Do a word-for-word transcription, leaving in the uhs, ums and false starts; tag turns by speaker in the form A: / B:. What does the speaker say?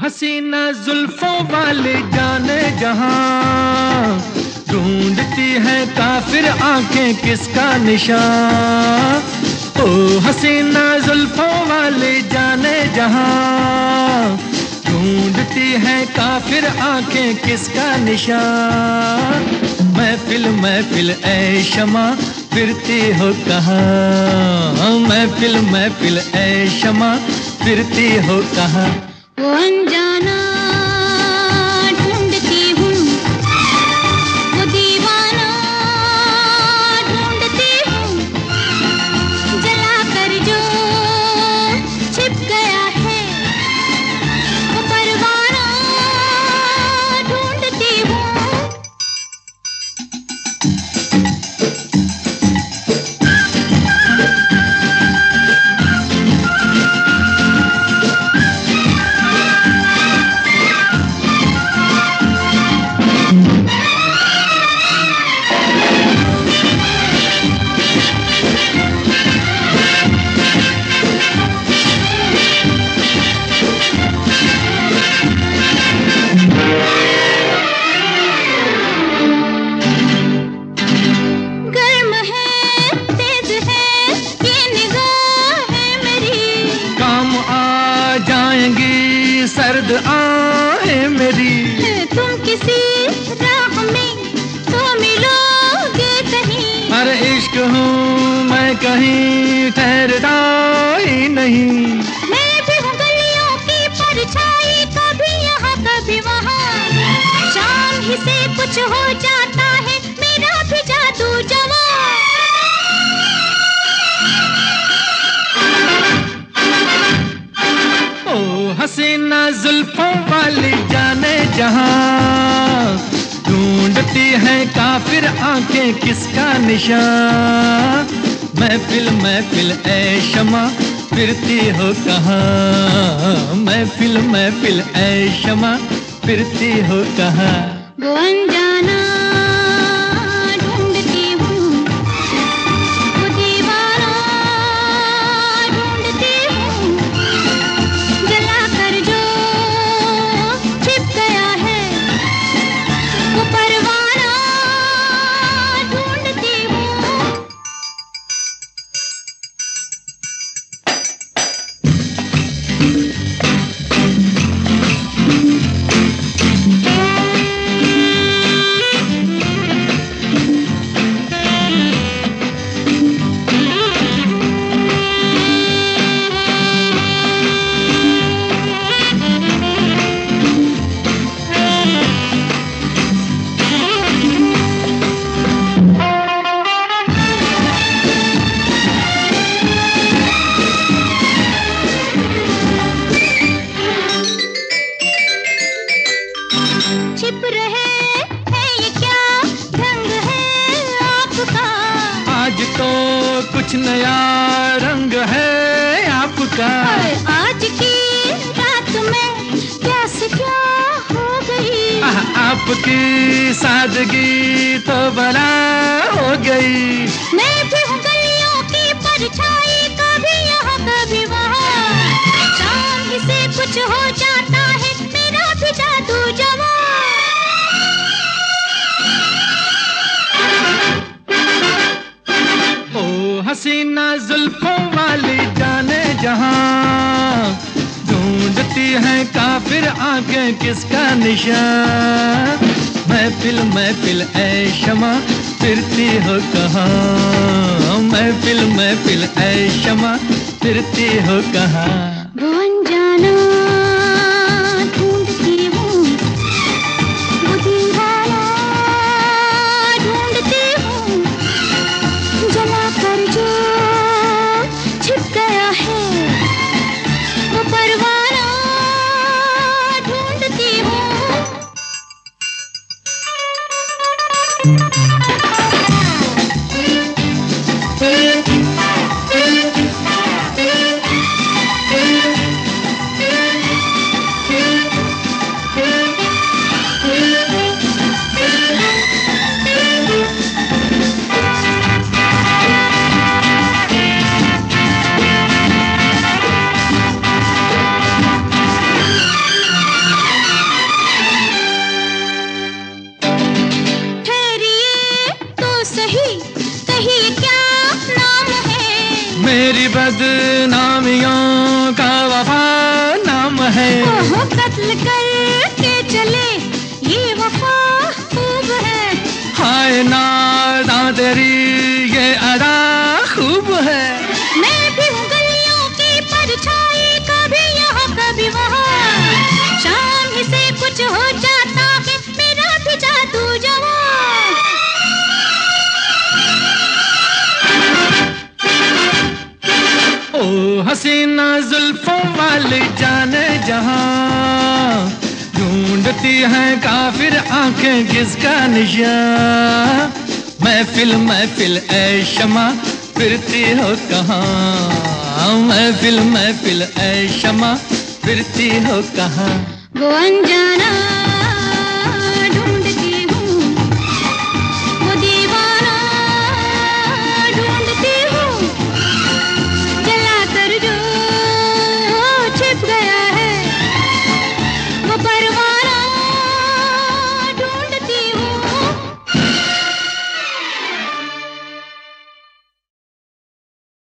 A: हसीना जुल्फों वाले जाने जहां, ढूंढती है काफिर आंखें किसका निशान। ओ हसीना जुल्फों वाले जाने जहां, ढूंढती है काफिर आंखें किसका निशान। महफिल महफिल ऐ शमा फिरती हो कहाँ, महफिल महफिल ऐ शमा फिरती हो कहाँ।
B: वो अनजाना ढूंढती हूँ, वो दीवाना ढूंढती हूँ, जला कर जो छिप गया है वो परवाना ढूंढती हूँ।
A: सर्द आहें मेरी,
B: तुम किसी राह में तो मिलोगे कहीं।
A: हर इश्क हूँ मैं कहीं ठहरता ही नहीं।
B: मैं भी हूँ गलियों की परछाई, कभी यहाँ कभी वहाँ, शाम ही से कुछ हो जाता है मेरा भी जादू जवां।
A: हसीना जुल्फों वाली जाने जहां, ढूंढती है काफिर आंखें किसका निशान। महफिल महफिल ऐ शमा फिरती हो कहाँ, महफिल महफिल ऐ शमा फिरती हो कहाँ।
B: वो अनजाना ढूंढती हूँ, वो दीवाना ढूंढती हूँ, जला कर जो छिप गया है वो परवाना ढूंढती हूँ। छिप रहे है ये क्या ढंग है आपका,
A: आज तो कुछ नया रंग है आपका।
B: आज की रात में क्या से क्या हो गई,
A: आपकी सादगी तो बला हो गई।
B: मैं भी हूँ गलियों की परछाई, कभी यहाँ कभी वहाँ, शाम ही से कुछ हो जाता है मेरा भी जादू जवां।
A: हसीना जुल्फों वाली जाने जहां, ढूंढती है काफिर आंखें किसका निशान। महफिल महफिल ऐ शमा फिरती हो कहाँ, महफिल महफिल ऐ शमा फिरती हो कहाँ।
B: वो अनजाना ढूंढती हूँ, वो दीवाना ढूंढती हूँ, जला कर जो छिप गया है वो परवाना ढूंढती हूँ।
A: Hey बदनामियों का वफा नाम है।
B: ओहो कत्ल करके चले ये वफा खूब है।
A: हाय नादा तेरी ये अदा खूब है।
B: मैं भी हूँ गलियों की परछाई, कभी यहाँ कभी वहाँ, शाम ही से कुछ हो जाता है मेरा भी जादू जवां।
A: ओ हसीना जुल्फों वाली जाने जहां, ढूंढती है काफिर आंखें किसका निशान। महफिल महफिल ऐ शमा फिरती हो कहाँ, महफिल महफिल ऐ शमा फिरती हो कहाँ।
B: वो अनजाना